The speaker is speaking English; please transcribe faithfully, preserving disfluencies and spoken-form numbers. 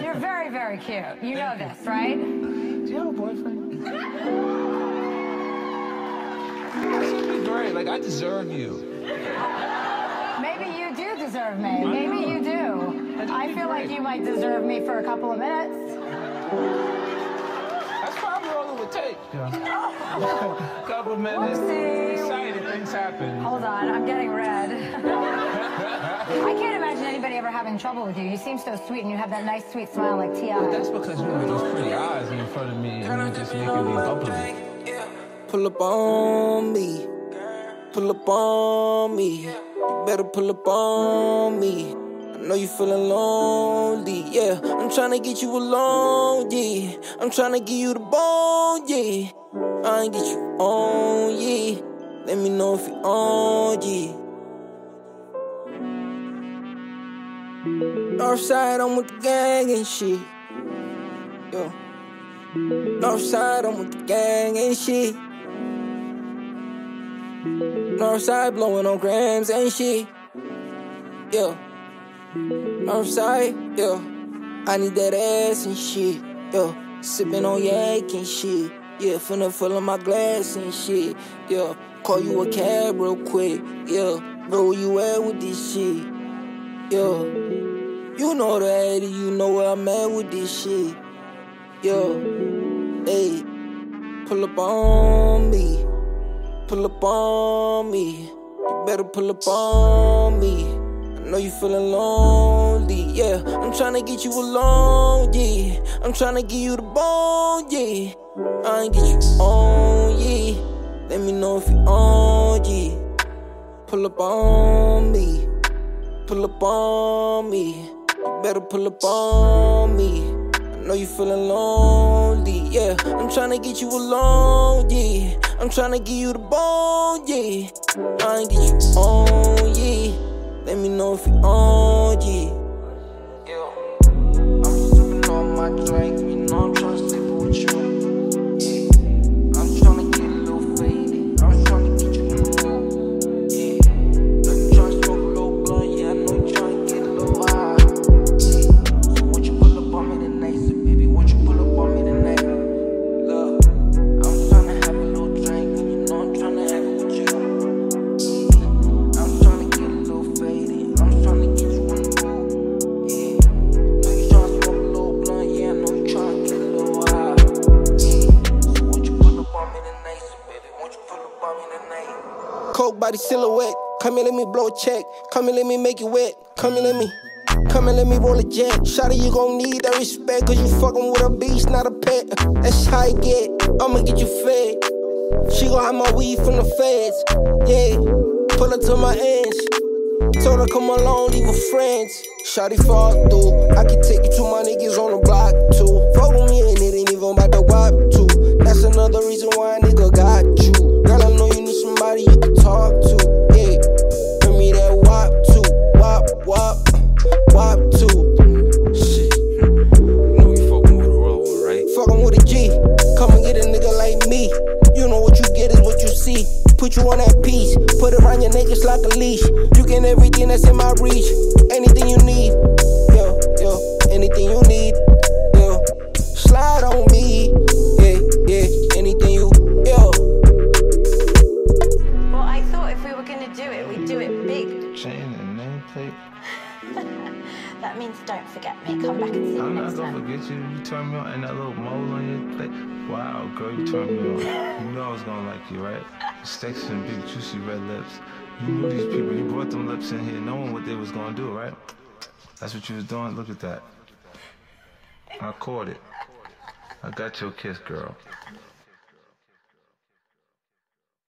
You're very, very cute. You know this, right? Do you have a boyfriend? This would be great. Like, I deserve you. Maybe you do deserve me. Maybe you do. I feel like you might deserve me for a couple of minutes. That's probably all it would take. Yeah. Couple of minutes. Whoopsie. Excited, things happen. Hold on, I'm getting red. I can't imagine anybody ever having trouble with you. You seem so sweet, and you have that nice, sweet smile like T I But that's because you have those pretty eyes in front of me, and you're just making me bubbly. Pull up on me. Pull up on me. You better pull up on me. I know you feeling lonely, yeah. I'm tryna get you alone, yeah. I'm tryna give you the bone, yeah. I ain't get you on, yeah. Let me know if you on, yeah. Northside, I'm with the gang and shit. Yo. Northside, I'm with the gang and shit. Northside, blowing on grams and shit. Yo. Northside, yo. I need that ass and shit. Yo. Sipping on yak and shit. Yeah, finna fill up my glass and shit. Yeah. Call you a cab real quick. Yeah. Bro, where you at with this shit? Yo. You know the eighty, you know where I'm at with this shit. Yo. Hey. Pull up on me. Pull up on me. You better pull up on me. I know you feeling lonely, yeah. I'm tryna get you alone, yeah. I'm tryna give you the bone, yeah. I ain't get you on, yeah. Let me know if you on, yeah. Pull up on me. Pull up on me. You better pull up on me. I know you feeling lonely, yeah. I'm tryna get you alone, yeah. I'm tryna give you the bone, yeah. I ain't get you on, yeah. Let me know if you on, yeah. Yeah. I'm sipping on my drink, you know I'm tryna sip it with you. Yeah. I'm tryna get a little faded. I'm tryna get you in the mood. Yeah. I'm tryna smoke a little blunt, yeah. I know you tryna get a little high. Yeah. So won't you pull up on me tonight, so baby? Won't you pull up on me tonight? Look, I'm tryna have a little drink, and you know I'm tryna have it with you. Yeah. I'm tryna get a little faded. I'm tryna get you in the mood. Yeah. Know you tryna smoke a little blunt, yeah. I know you tryna get a little high. Yeah. So won't you pull up on me tonight, so baby? Won't you pull up on me tonight? Coke body silhouette. Come here, let me blow a check. Come here, let me make it wet. Come here, let me. Come and let me roll a jet. Shawty, you gon' need that respect, cause you fucking with a beast, not a pet. That's how I get. I'ma get you fed. She gon' have my weed from the feds. Yeah, pull her to my ends. Told her come along, leave her friends. Shawty fall through. I can take you to my niggas on the block too. Fuck with me and it ain't even about the wop too. That's another reason why a nigga got you. Girl, I know you need somebody you can talk to. Yeah, bring me that wop too. Wop, wop. Wop too. Shit. You know you fucking with a rover, right? Fucking with a G. Come and get a nigga like me. You know what you get is what you see. Put you on that piece. Put it around your neck just like a leash. You get everything that's in my reach. Anything you need. Yo, yo. Anything you need. Yo. Slide on me. Yeah, yeah. Anything you. Yo. Well, I thought if we were gonna do it, we'd do it big. Chain and nameplate. That means don't forget me. Come back and see me I'm not next gonna time. forget you. You turned me on, and that little mole on your plate. Wow, girl, you turned me on. You know I was gonna like you, right? Sexy and big, juicy red lips. You knew these people. You brought them lips in here, knowing what they was gonna do, right? That's what you was doing. Look at that. I caught it. I got your kiss, girl.